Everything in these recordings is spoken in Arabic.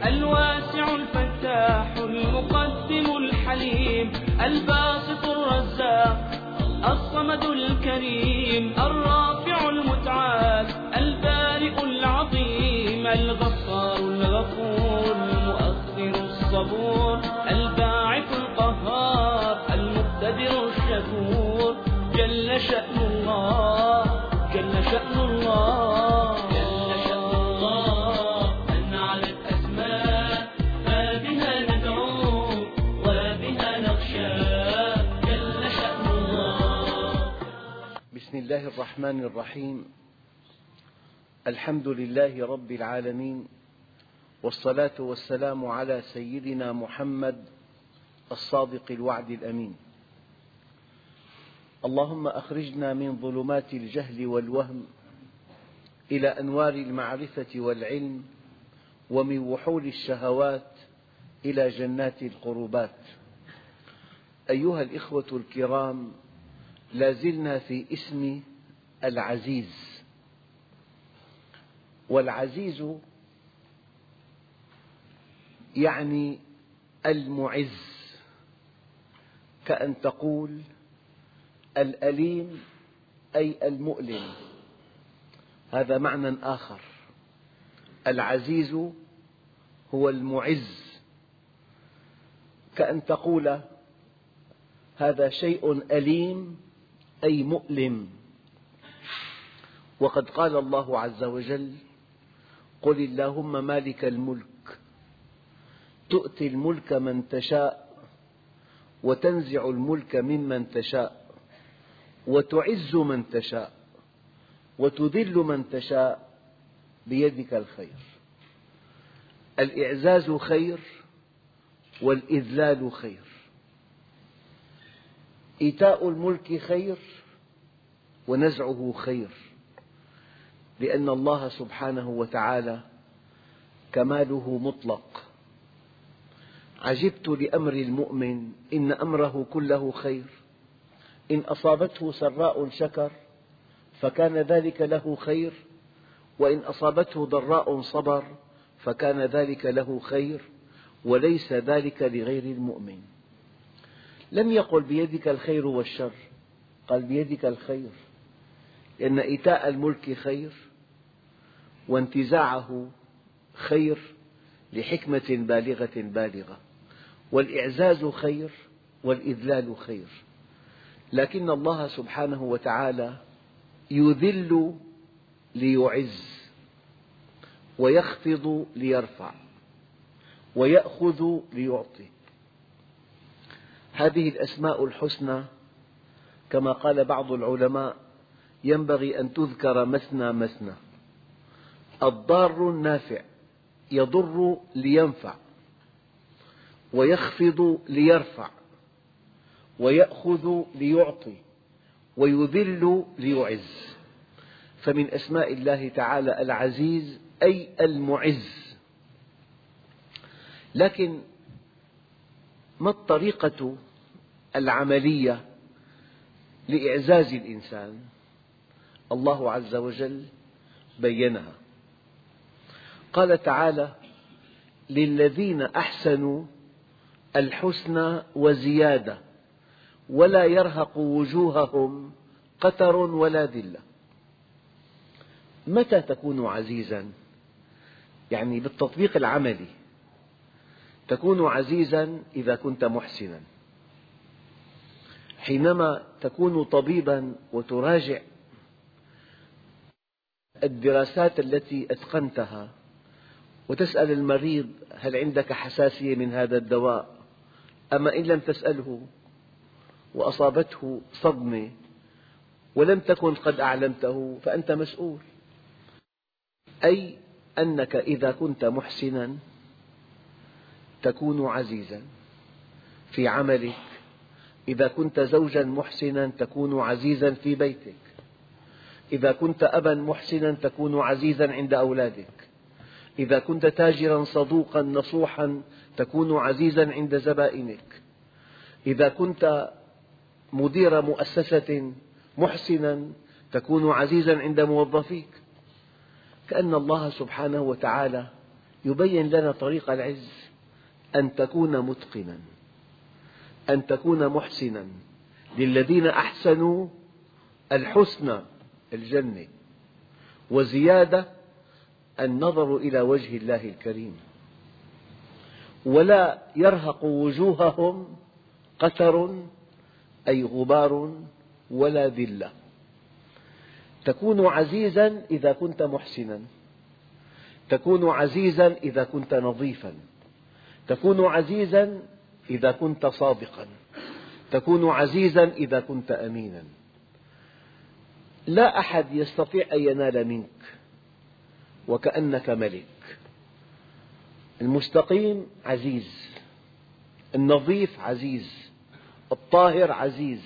الواسع الفتاح المقدم الحليم الباسط الرزاق الصمد الكريم الرافع المتعال البارئ العظيم الغفار الغفور المؤخر الصبور الباعث القهار المقتدر الشكور جل شأن الله جل شأن الله جل شأن الله أن علت أسماء ما بها ندعو وبها نخشى جل شأن الله. بسم الله الرحمن الرحيم. الحمد لله رب العالمين، والصلاة والسلام على سيدنا محمد الصادق الوعد الأمين. اللهم أخرجنا من ظلمات الجهل والوهم إلى أنوار المعرفة والعلم، ومن وحول الشهوات إلى جنات القربات. أيها الإخوة الكرام، لا زلنا في اسم العزيز، والعزيز يعني المعز، كأن تقول الأليم أي المؤلم، هذا معنى آخر. العزيز هو المعز، كأن تقول هذا شيء أليم أي مؤلم. وقد قال الله عز وجل: قل اللهم مالك الملك تؤتي الملك من تشاء وتنزع الملك ممن تشاء وتعز من تشاء وتذل من تشاء بيدك الخير. الإعزاز خير والإذلال خير، إيتاء الملك خير ونزعه خير، لأن الله سبحانه وتعالى كماله مطلق. عجبت لأمر المؤمن إن أمره كله خير، إن أصابته سراء شكر فكان ذلك له خير، وإن أصابته ضراء صبر فكان ذلك له خير، وليس ذلك لغير المؤمن. لم يقل بيدك الخير والشر، قال بيدك الخير، لأن إيتاء الملك خير وانتزاعه خير لحكمة بالغة، والإعزاز خير والإذلال خير. لكن الله سبحانه وتعالى يذل ليعز، ويخفض ليرفع، ويأخذ ليعطي. هذه الأسماء الحسنى كما قال بعض العلماء ينبغي أن تذكر مثنى مثنى. الضار النافع يضر لينفع، ويخفض ليرفع، ويأخذ ليعطي، ويذل ليعز. فمن أسماء الله تعالى العزيز أي المعز. لكن ما الطريقة العملية لإعزاز الإنسان؟ الله عز وجل بينها، قال تعالى: للذين أحسنوا الحسنى وزيادة ولا يرهق وجوههم قتر ولا ذلة. متى تكون عزيزا؟ يعني بالتطبيق العملي تكون عزيزا إذا كنت محسنا. حينما تكون طبيبا وتراجع الدراسات التي أتقنتها وتسأل المريض: هل عندك حساسية من هذا الدواء؟ أما إن لم تسأله وأصابته صدمة ولم تكن قد أعلمته فأنت مسؤول. أي أنك إذا كنت محسنا تكون عزيزا في عملك، إذا كنت زوجا محسنا تكون عزيزا في بيتك، إذا كنت أبا محسنا تكون عزيزا عند أولادك، إذا كنت تاجرا صدوقا نصوحا تكون عزيزا عند زبائنك، إذا كنت مدير مؤسسة محسنا تكون عزيزا عند موظفيك. كأن الله سبحانه وتعالى يبين لنا طريق العز، أن تكون متقنا، أن تكون محسنا. للذين أحسنوا الحسنى، الجنة، وزيادة النظر إلى وجه الله الكريم. ولا يرهق وجوههم قتر، أي غبار، ولا ذلة. تكون عزيزا إذا كنت محسنا، تكون عزيزا إذا كنت نظيفا، تكون عزيزا إذا كنت صادقا، تكون عزيزا إذا كنت أمينا. لا أحد يستطيع أن ينال منك وكأنك ملك. المستقيم عزيز، النظيف عزيز، الطاهر عزيز،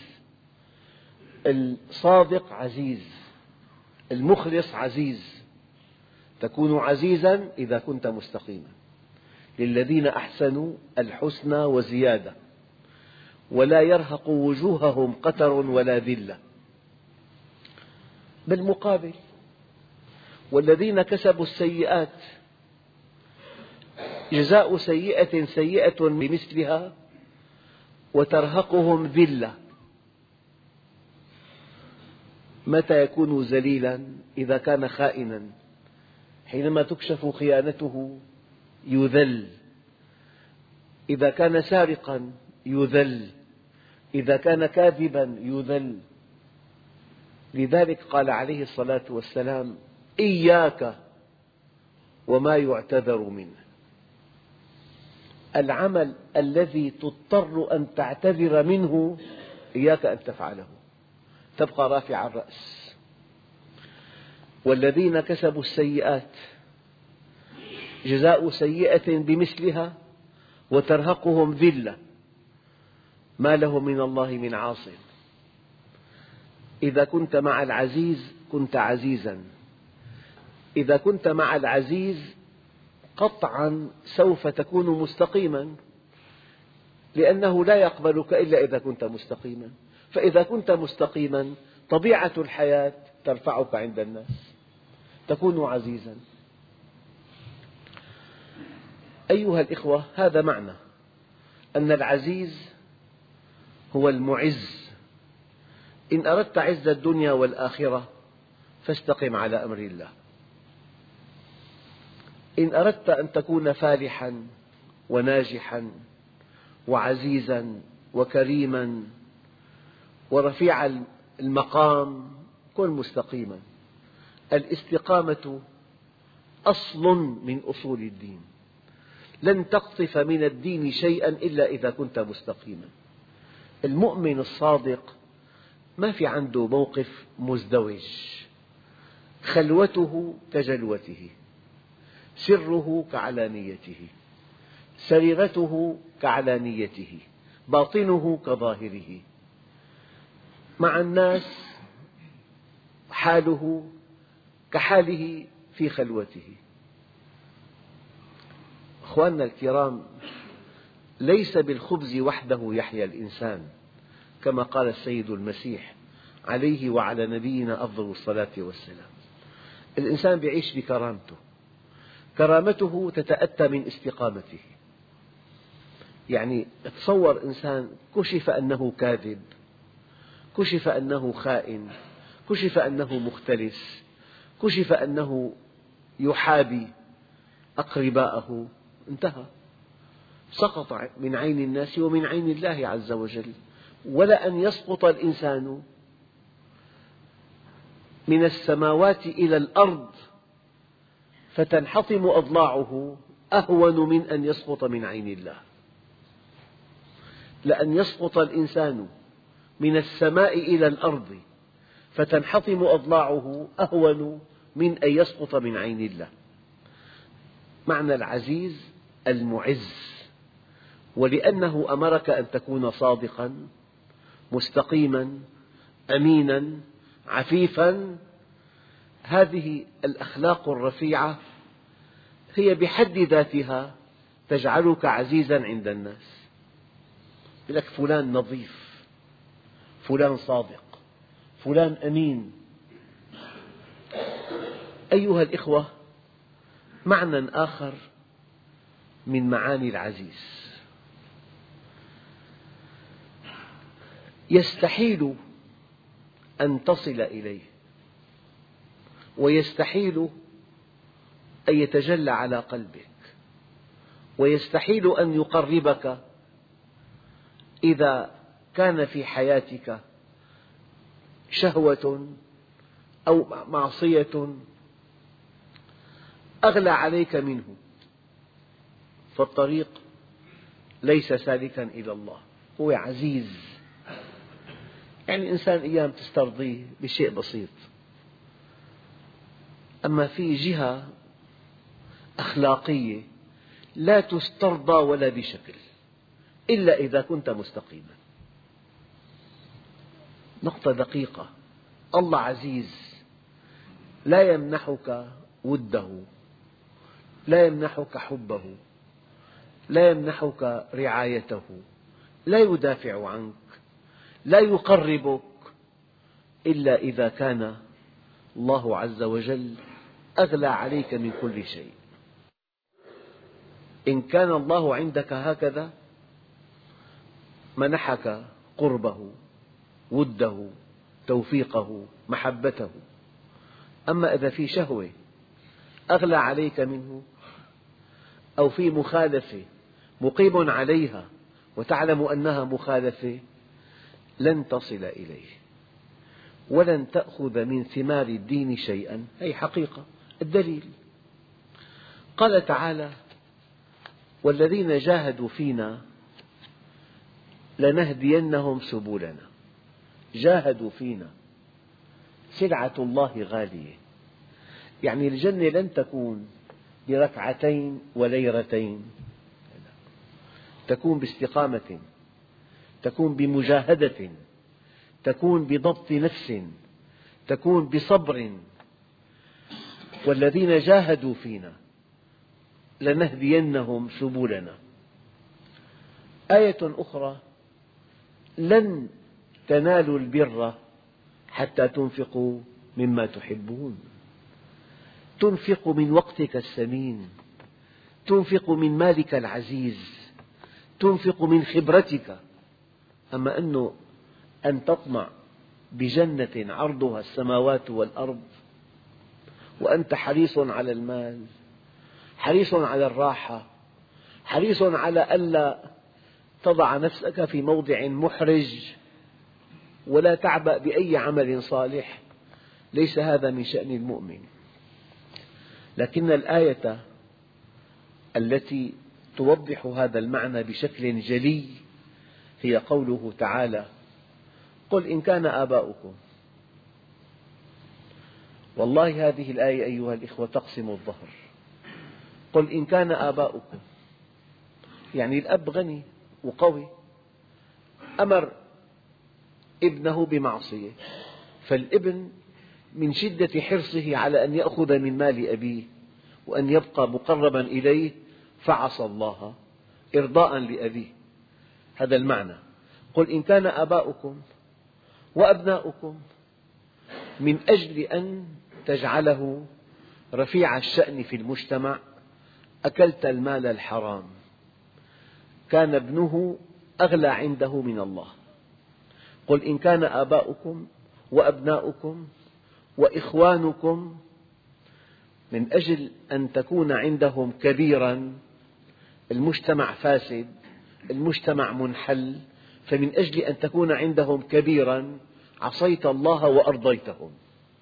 الصادق عزيز، المخلص عزيز. تكون عزيزا إذا كنت مستقيما. للذين أحسنوا الحسنى وزيادة، ولا يرهق وجوههم قتر ولا ذلة. بالمقابل، والذين كسبوا السيئات جزاء سيئة سيئة بمثلها وترهقهم ذلة. متى يكون ذليلا؟ إذا كان خائنا، حينما تكشف خيانته يذل. إذا كان سارقا يذل، إذا كان كاذبا يذل. لذلك قال عليه الصلاة والسلام: إياك وما يعتذر منه. العمل الذي تضطر أن تعتذر منه إياك أن تفعله، تبقى رافع الرأس. والذين كسبوا السيئات جزاء سيئة بمثلها وترهقهم ذلة، ما لهم من الله من عاصم. إذا كنت مع العزيز كنت عزيزا، إذا كنت مع العزيز قطعا سوف تكون مستقيما، لأنه لا يقبلك إلا إذا كنت مستقيما. فإذا كنت مستقيما طبيعة الحياة ترفعك عند الناس، تكون عزيزا. أيها الإخوة، هذا معنى أن العزيز هو المعز. إن أردت عز الدنيا والآخرة فاستقم على أمر الله. إن أردت أن تكون فالحا وناجحا وعزيزا وكريما ورفيع المقام كن مستقيما. الاستقامة أصل من أصول الدين. لن تقطف من الدين شيئا إلا إذا كنت مستقيما. المؤمن الصادق ما في عنده موقف مزدوج، خلوته كجلوته، سره كعلانيته، سريرته كعلانيته، باطنه كظاهره. مع الناس حاله كحاله في خلوته. أخواننا الكرام، ليس بالخبز وحده يحيا الإنسان، كما قال السيد المسيح عليه وعلى نبينا أفضل الصلاة والسلام. الإنسان يعيش بكرامته، كرامته تتأتى من استقامته. يعني تصور إنسان كشف أنه كاذب، كشف أنه خائن، كشف أنه مختلس، كشف أنه يحابي أقرباءه، انتهى، سقط من عين الناس ومن عين الله عز وجل. ولا أن يسقط الإنسان من السماوات إلى الأرض فتنحطم أضلاعه أهون من أن يسقط من عين الله. لأن يسقط الإنسان من السماء إلى الأرض فتنحطم أضلاعه أهون من أن يسقط من عين الله. معنى العزيز المعز. ولأنه أمرك أن تكون صادقا مستقيما أمينا عفيفا، هذه الأخلاق الرفيعة هي بحد ذاتها تجعلك عزيزا عند الناس. يقول لك فلان نظيف، فلان صادق، فلان أمين. أيها الإخوة، معنى آخر من معاني العزيز. يستحيل أن تصل إليه، ويستحيل أن يتجلى على قلبك، ويستحيل أن يقربك إذا كان في حياتك شهوة أو معصية أغلى عليك منه، فالطريق ليس سالكا إلى الله. هو عزيز، يعني الإنسان أيام تسترضيه بشيء بسيط، أما في جهة أخلاقية لا تسترضى ولا بشكل إلا إذا كنت مستقيما. نقطة دقيقة، الله عزيز، لا يمنحك وده، لا يمنحك حبه، لا يمنحك رعايته، لا يدافع عنك، لا يقربك إلا إذا كان الله عز وجل أغلى عليك من كل شيء. إن كان الله عندك هكذا منحك قربه، وده، توفيقه، محبته. أما إذا في شهوة أغلى عليك منه، أو في مخالفة مقيم عليها وتعلم أنها مخالفة، لن تصل إليه ولن تأخذ من ثمار الدين شيئا. هذه حقيقة. الدليل قال تعالى: والذين جاهدوا فينا لنهدينهم سبلنا. جاهدوا فينا، سلعة الله غالية، يعني الجنة لن تكون بركعتين وليرتين، تكون باستقامة، تكون بمجاهدة، تكون بضبط نفس، تكون بصبر. والذين جاهدوا فينا لنهدينهم سبلنا. آية أخرى: لن تنالوا البر حتى تنفقوا مما تحبون. تنفق من وقتك الثمين، تنفق من مالك العزيز، تنفق من خبرتك. أما أن تطمع بجنة عرضها السماوات والأرض وأنت حريص على المال، حريص على الراحة، حريص على ألا تضع نفسك في موضع محرج ولا تعبأ بأي عمل صالح، ليس هذا من شأن المؤمن. لكن الآية التي توضح هذا المعنى بشكل جلي هي قوله تعالى: قل إن كان آباؤكم. والله هذه الآية أيها الإخوة تقسم الظهر. قل إن كان آباؤكم، يعني الأب غني وقوي، أمر ابنه بمعصية، فالابن من شدة حرصه على أن يأخذ من مال أبيه وأن يبقى مقربا إليه فعصى الله إرضاء لأبيه. هذا المعنى. قل إن كان آباؤكم وأبناؤكم، من أجل أن تجعله رفيع الشأن في المجتمع أكلت المال الحرام، كان ابنه أغلى عنده من الله. قل إن كان آباؤكم وأبناؤكم وإخوانكم، من أجل أن تكون عندهم كبيرا، المجتمع فاسد، المجتمع منحل، فمن أجل أن تكون عندهم كبيرا عصيت الله وأرضيتهم.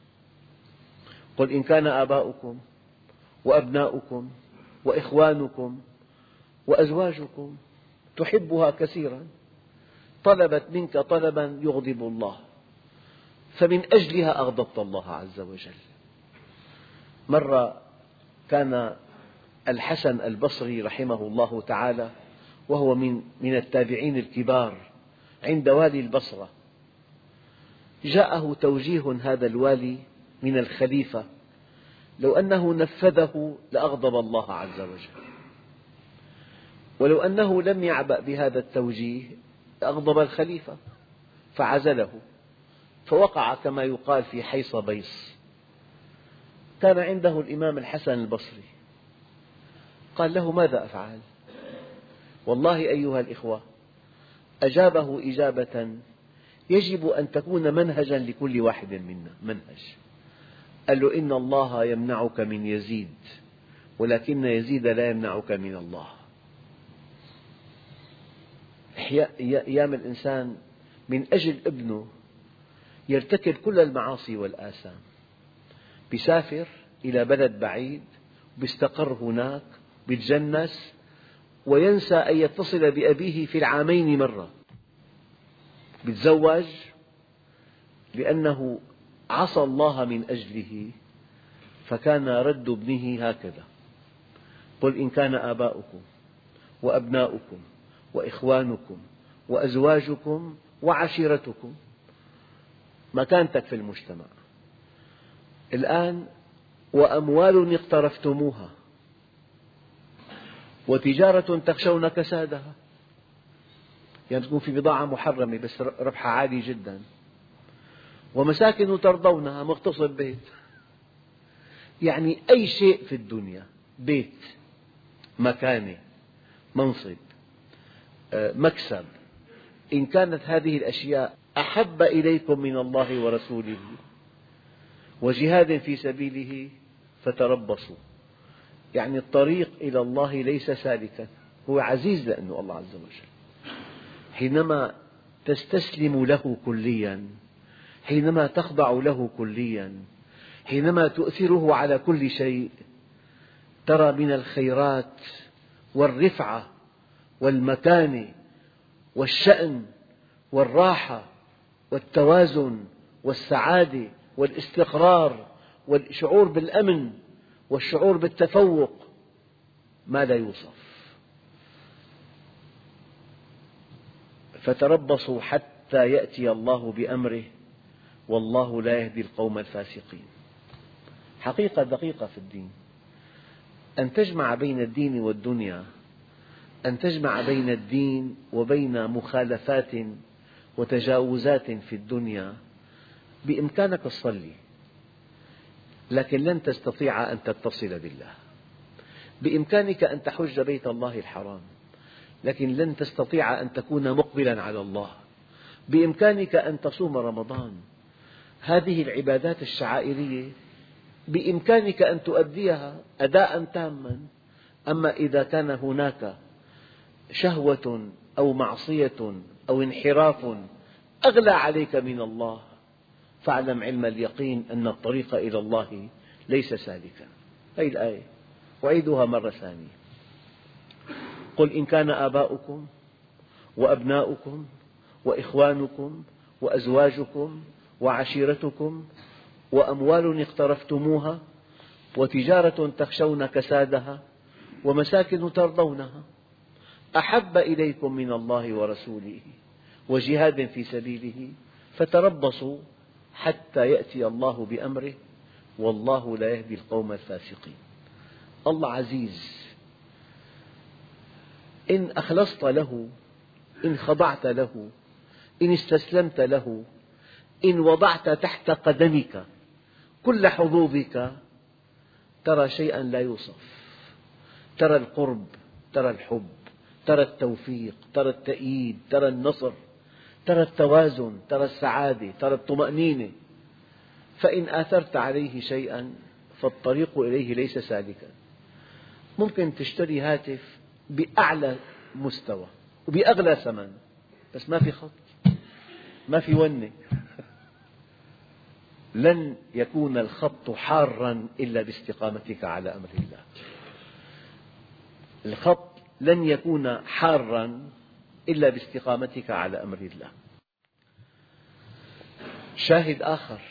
قل إن كان آباؤكم وأبناؤكم وإخوانكم وأزواجكم تحبها كثيرا، طلبت منك طلبا يغضب الله، فمن أجلها أغضبت الله عز وجل. مرة كان الحسن البصري رحمه الله تعالى وهو من التابعين الكبار عند والي البصرة، جاءه توجيه هذا الوالي من الخليفة لو أنه نفذه لأغضب الله عز وجل، ولو أنه لم يعبأ بهذا التوجيه لأغضب الخليفة فعزله، فوقع كما يقال في حيص بيص. كان عنده الإمام الحسن البصري، قال له: ماذا أفعل؟ والله أيها الإخوة، أجابه إجابة يجب أن تكون منهجا لكل واحد منا. منهج. قال له: إن الله يمنعك من يزيد، ولكن يزيد لا يمنعك من الله. أيام الإنسان من أجل ابنه يرتكب كل المعاصي والآثام، يسافر إلى بلد بعيد، يستقر هناك، يتجنس، وينسى أن يتصل بأبيه في العامين مرة. يتزوج لأنه عصى الله من أجله، فكان رد ابنه هكذا: قل إن كان آباؤكم وأبناؤكم وإخوانكم وأزواجكم وعشيرتكم، مكانتك في المجتمع. الآن: وأموال اقترفتموها وتجارة تخشون كسادها، يعني تكون في بضاعة محرمة بس ربحها عالي جدا، ومساكن ترضونها، مغتصب بيت. يعني أي شيء في الدنيا، بيت، مكانة، منصب، مكسب، إن كانت هذه الأشياء أحب إليكم من الله ورسوله وجهاد في سبيله فتربصوا. يعني الطريق إلى الله ليس سالكا، هو عزيز لأنه الله عز وجل. حينما تستسلم له كليا، حينما تخضع له كليا، حينما تؤثره على كل شيء، ترى من الخيرات والرفعة والمكانة والشأن والراحة والتوازن والسعادة والاستقرار والشعور بالأمن والشعور بالتفوق ما لا يوصف. فتربصوا حتى يأتي الله بأمره والله لا يهدي القوم الفاسقين. حقيقة دقيقة في الدين، أن تجمع بين الدين والدنيا، أن تجمع بين الدين وبين مخالفات وتجاوزات في الدنيا. بإمكانك تصلي، لكن لن تستطيع أن تتصل بالله. بإمكانك أن تحج بيت الله الحرام، لكن لن تستطيع أن تكون مقبلا على الله. بإمكانك أن تصوم رمضان، هذه العبادات الشعائرية بإمكانك أن تؤديها أداء تاما. أما إذا كان هناك شهوة أو معصية أو انحراف أغلى عليك من الله، فاعلم علم اليقين أن الطريق إلى الله ليس سالكا. هذه الآية أعيدها مرة ثانية: قل إن كان آباؤكم وأبناؤكم وإخوانكم وأزواجكم وعشيرتكم وأموال اقترفتموها وتجارة تخشون كسادها ومساكن ترضونها أحب إليكم من الله ورسوله وجهاد في سبيله فتربصوا حتى يأتي الله بأمره والله لا يهدي القوم الفاسقين. الله عزيز، إن أخلصت له، إن خضعت له، إن استسلمت له، إن وضعت تحت قدمك كل حظوظك، ترى شيئا لا يوصف. ترى القرب، ترى الحب، ترى التوفيق، ترى التأييد، ترى النصر، ترى التوازن، ترى السعادة، ترى الطمأنينة. فإن آثرت عليه شيئا فالطريق إليه ليس سالكا. ممكن تشتري هاتف بأعلى مستوى وبأغلى ثمن، بس ما في خط، ما في ونة. لن يكون الخط حارا إلا باستقامتك على أمر الله. الخط لن يكون حارا إلا باستقامتك على أمر الله. شاهد آخر: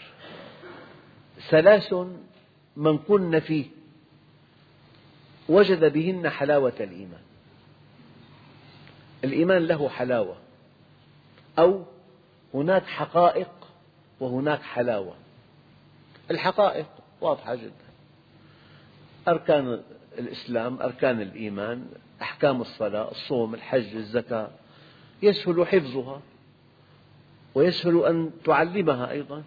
3 من كن فيه وجد بهن حلاوة الإيمان. الإيمان له حلاوة، أو هناك حقائق وهناك حلاوة. الحقائق واضحة جدا: أركان الإسلام، أركان الإيمان، أحكام الصلاة، الصوم، الحج، الزكاة، يسهل حفظها ويسهل أن تعلمها أيضا.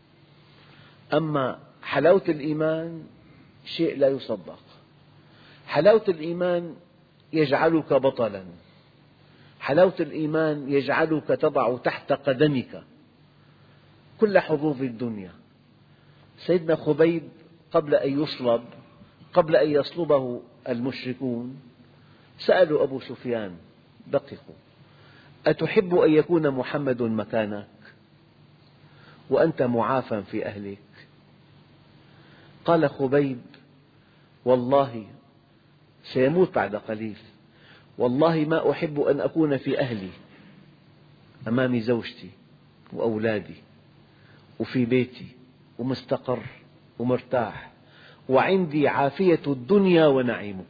أما حلاوة الإيمان شيء لا يصدق. حلاوة الإيمان يجعلك بطلا، حلاوة الإيمان يجعلك تضع تحت قدمك كل حظوظ الدنيا. سيدنا خبيب قبل أن يصلبه المشركون سألوا أبو سفيان: دققوا، أتحب أن يكون محمد مكانك وأنت معافى في أهلك؟ قال خبيب: والله، سيموت بعد قليل، والله ما أحب أن أكون في أهلي أمام زوجتي وأولادي وفي بيتي ومستقر ومرتاح وعندي عافية الدنيا ونعيمها.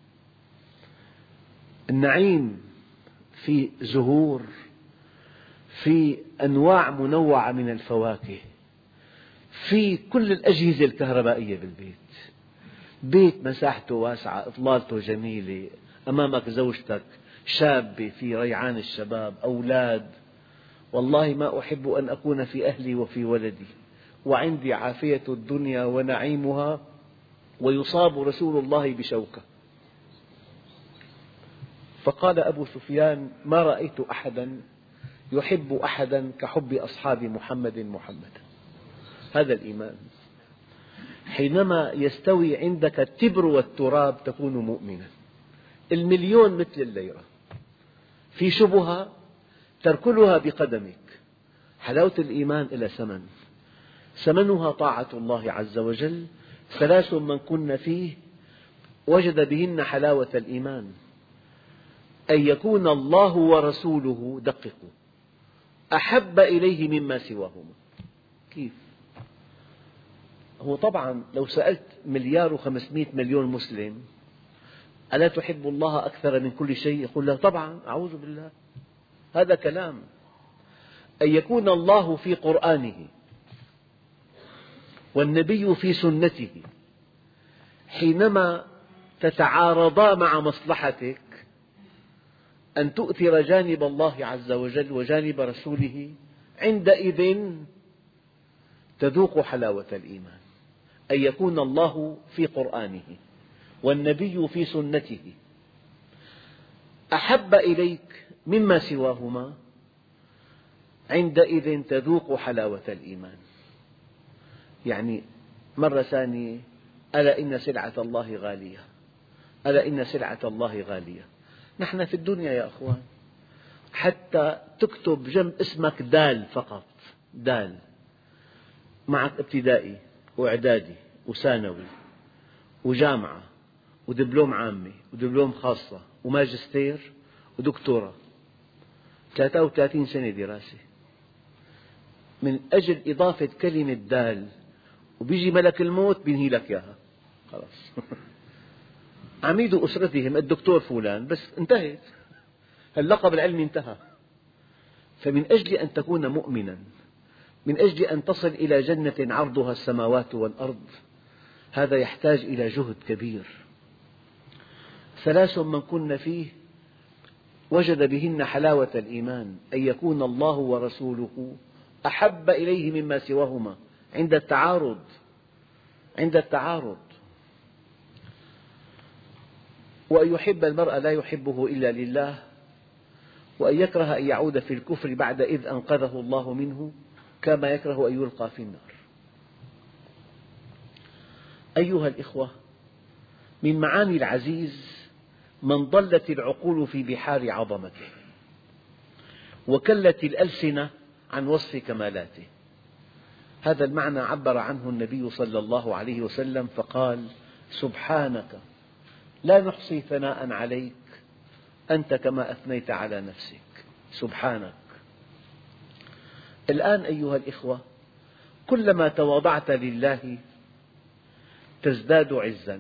النعيم في زهور، في أنواع منوعة من الفواكه، في كل الأجهزة الكهربائية بالبيت، بيت مساحته واسعة، إطلالته جميلة، أمامك زوجتك شابة في ريعان الشباب، أولاد. والله ما أحب أن أكون في أهلي وفي ولدي وعندي عافية الدنيا ونعيمها ويصاب رسول الله بشوكة. فقال أبو سفيان: ما رأيت أحدا يحب أحدا كحب أصحاب محمدا. هذا الإيمان. حينما يستوي عندك التبر والتراب تكون مؤمنا. المليون مثل الليرة، في شبهة تركلها بقدمك. حلاوة الإيمان إلى ثمن، ثمنها طاعة الله عز وجل. 3 من كن فيه وجد بهن حلاوة الإيمان: أن يكون الله ورسوله، دققوا، أحب إليه مما سواهما. كيف؟ هو طبعا لو سألت 1,500,000,000 مسلم: ألا تحب الله أكثر من كل شيء؟ يقول لا طبعا، أعوذ بالله، هذا كلام. أن يكون الله في قرآنه والنبي في سنته، حينما تتعارضا مع مصلحتك أن تؤثر جانب الله عز وجل وجانب رسوله، عندئذ تذوق حلاوة الإيمان. أن يكون الله في قرآنه والنبي في سنته أحب إليك مما سواهما، عندئذ تذوق حلاوة الإيمان. يعني مرة ثانية: ألا إن سلعة الله غالية، ألا إن سلعة الله غالية. نحن في الدنيا يا أخوان حتى تكتب جنب اسمك دال فقط، دال، معك ابتدائي وإعدادي وثانوي وجامعة ودبلوم عامة ودبلوم خاصة وماجستير ودكتوراه، 33 سنة دراسة، من أجل إضافة كلمة دال، وبيجي ملك الموت بينهي لك إياها خلاص. عميد أسرتهم الدكتور فلان، بس انتهت، اللقب العلمي انتهى. فمن أجل أن تكون مؤمنا، من أجل أن تصل إلى جنة عرضها السماوات والأرض، هذا يحتاج إلى جهد كبير. 3 من كن فيه وجد بهن حلاوة الإيمان: أن يكون الله ورسوله أحب إليه مما سواهما، عند التعارض. وأن يحب المرء لا يحبه إلا لله، وأن يكره أن يعود في الكفر بعد إذ أنقذه الله منه، كما يكره أن يلقى في النار. أيها الإخوة، من معاني العزيز من ضلت العقول في بحار عظمته وكلت الألسنة عن وصف كمالاته. هذا المعنى عبر عنه النبي صلى الله عليه وسلم فقال: سبحانك لا نحصي ثناء عليك أنت كما أثنيت على نفسك. سبحانك. الآن أيها الإخوة، كلما تواضعت لله تزداد عزا،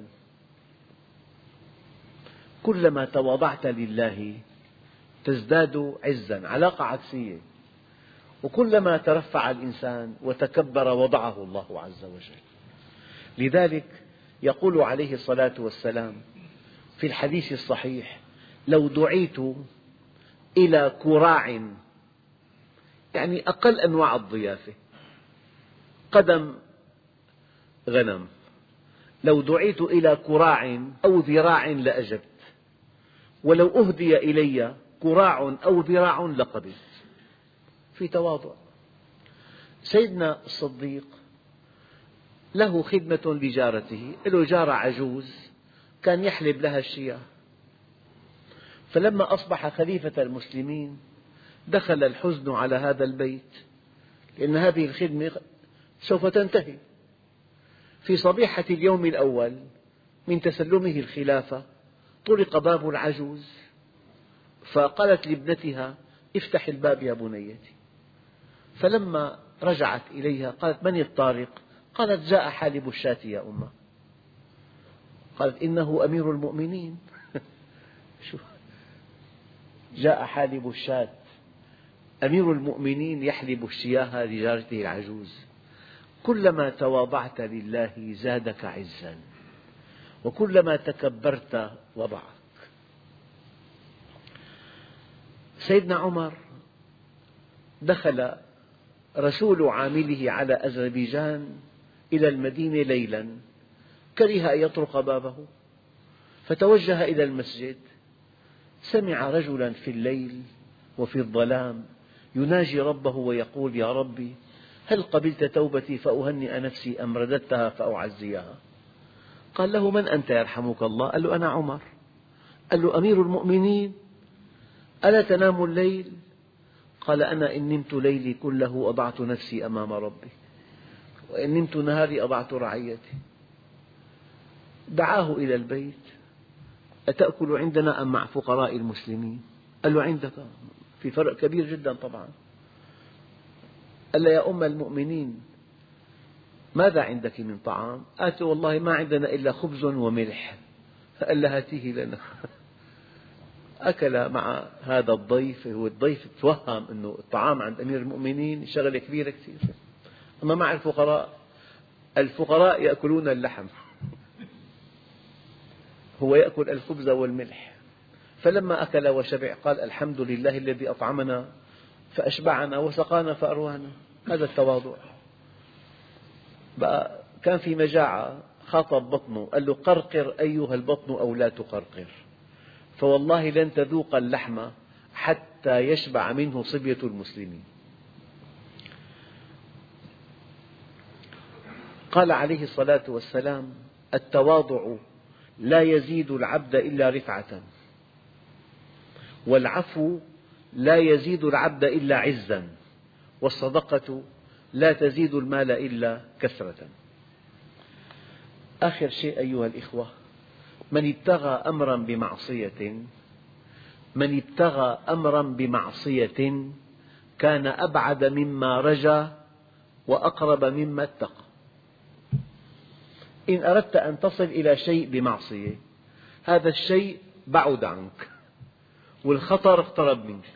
كلما تواضعت لله تزداد عزا، علاقة عكسية. وكلما ترفع الإنسان وتكبر وضعه الله عز وجل. لذلك يقول عليه الصلاة والسلام في الحديث الصحيح: لو دعيت إلى كراع، يعني أقل أنواع الضيافة، قدم غنم، لو دعيت إلى كراع أو ذراع لأجبت، ولو أهدي إلي كراع أو ذراع لقبلت. في تواضع. سيدنا الصديق له خدمة لجارته، له جارة عجوز كان يحلب لها الشياه، فلما أصبح خليفة المسلمين دخل الحزن على هذا البيت، لأن هذه الخدمة سوف تنتهي. في صبيحة اليوم الأول من تسلمه الخلافة طرق باب العجوز، فقالت لابنتها: افتح الباب يا بنيتي. فلما رجعت إليها قالت: من الطارق؟ قالت: جاء حالب الشاة يا أمه. قالت: إنه أمير المؤمنين. جاء حالب الشاة، أمير المؤمنين يحلب الشياه لجارته العجوز. كلما تواضعت لله زادك عزا، وكلما تكبرت وضعك. سيدنا عمر دخل رسول عامله على أذربيجان إلى المدينة ليلا، كره أن يطرق بابه فتوجه إلى المسجد، سمع رجلا في الليل وفي الظلام يناجي ربه ويقول: يا ربي، هل قبلت توبتي فأهنئ نفسي أم رددتها فأعزيها؟ قال له: من أنت يرحمك الله؟ قال له: أنا عمر. قال له: أمير المؤمنين، ألا تنام الليل؟ قال: أنا إن نمت ليلي كله أضعت نفسي أمام ربي، وإن نمت نهاري أضعت رعيتي. دعاه إلى البيت: أتأكل عندنا أم مع فقراء المسلمين؟ قال له: عندك. في فرق كبير جدا طبعا. قال له: يا أم المؤمنين، ماذا عندك من طعام؟ قالت: والله ما عندنا إلا خبز وملح. قال لها: هاتيه لنا. أكل مع هذا الضيف. هو الضيف توهم أنه الطعام عند أمير المؤمنين شغلة كبيرة كثير، أما مع الفقراء يأكلون اللحم، هو يأكل الخبز والملح. فلما أكل وشبع قال: الحمد لله الذي أطعمنا فأشبعنا وسقانا فأروانا. هذا التواضع. بقى كان في مجاعة، خاطب بطنه قال له: قرقر أيها البطن أو لا تقرقر، فوالله لن تذوق اللحم حتى يشبع منه صبية المسلمين. قال عليه الصلاة والسلام: التواضع لا يزيد العبد إلا رفعة، والعفو لا يزيد العبد إلا عزا، والصدقة لا تزيد المال إلا كثرة. آخر شيء أيها الإخوة، من ابتغى أمرا بمعصية كان أبعد مما رجا وأقرب مما اتقى. إن أردت أن تصل إلى شيء بمعصية، هذا الشيء بعد عنك والخطر اقترب منك.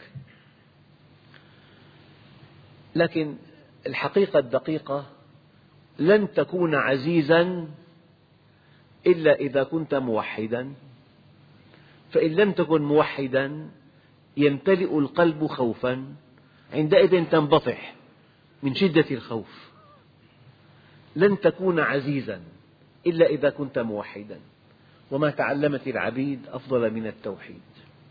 لكن الحقيقة الدقيقة: لن تكون عزيزا إلا إذا كنت موحدا، فإن لم تكن موحدا يمتلئ القلب خوفا، عندئذ تنبطح من شدة الخوف. لن تكون عزيزا إلا إذا كنت موحدا، وما تعلمت العبيد أفضل من التوحيد.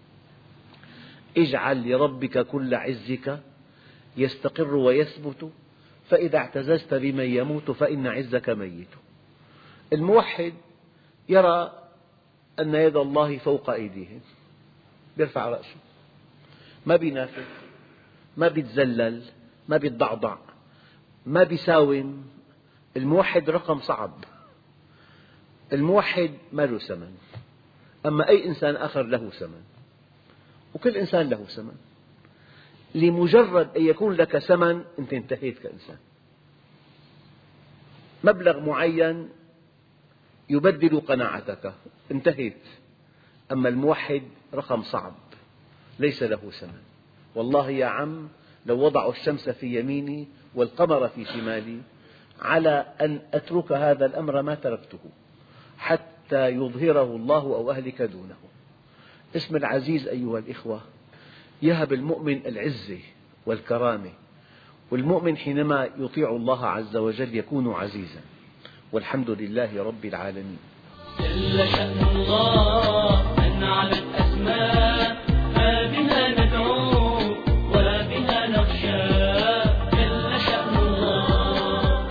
اجعل لربك كل عزك يستقر ويثبت، فإذا اعتززت بمن يموت فإن عزك ميت. الموحد يرى أن يد الله فوق أيديهم، يرفع رأسه، ما بينافق، ما بيتذلل، ما بيتضعضع، ما بيساوم. الموحد رقم صعب. الموحد ما له ثمن، أما أي إنسان آخر له ثمن، وكل إنسان له ثمن. لمجرد أن يكون لك ثمن أنت انتهيت كإنسان. مبلغ معين يبدل قناعتك، انتهيت. أما الموحد رقم صعب، ليس له ثمن. والله يا عم، لو وضعوا الشمس في يميني والقمر في شمالي على أن أترك هذا الأمر ما تركته حتى يظهره الله أو أهلك دونه. اسم العزيز أيها الإخوة يهب المؤمن العزة والكرامة، والمؤمن حينما يطيع الله عز وجل يكون عزيزا. والحمد لله رب العالمين. جل شأن الله أن على الأسماء ما بها ندعو وبها نخشى. جل شأن الله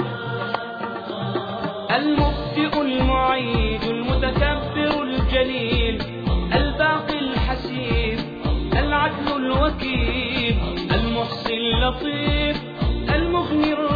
المبدئ المعيد المتكبر الجليل الباقي الحسيب العدل الوكيل المحصي اللطيف المغني